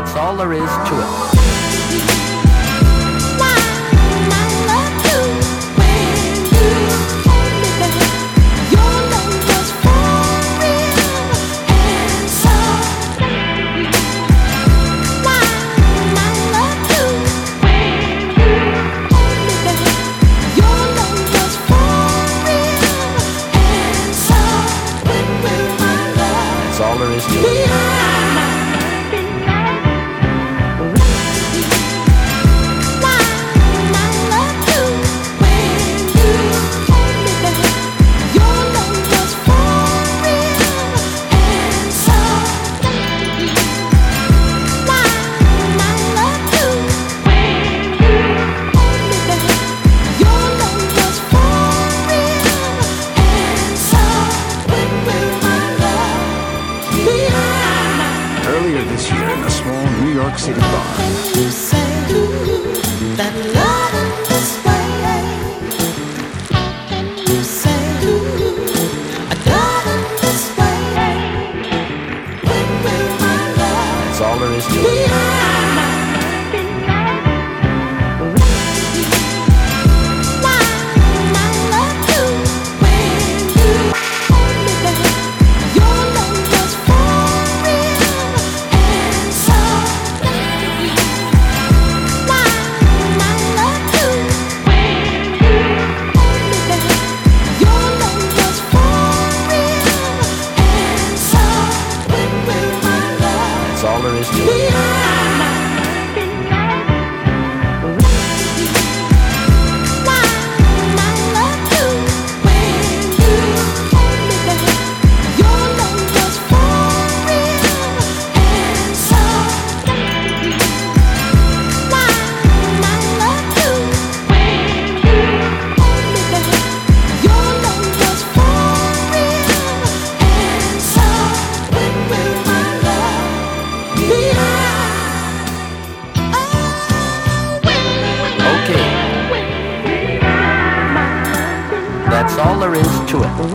That's all there is to it. That's all there is to it. Earlier this year in a small New York City bar. You say that love is way. And you say I love this way. When will my love That's all there is to it. That's all there is to it. Okay. That's all there is to it.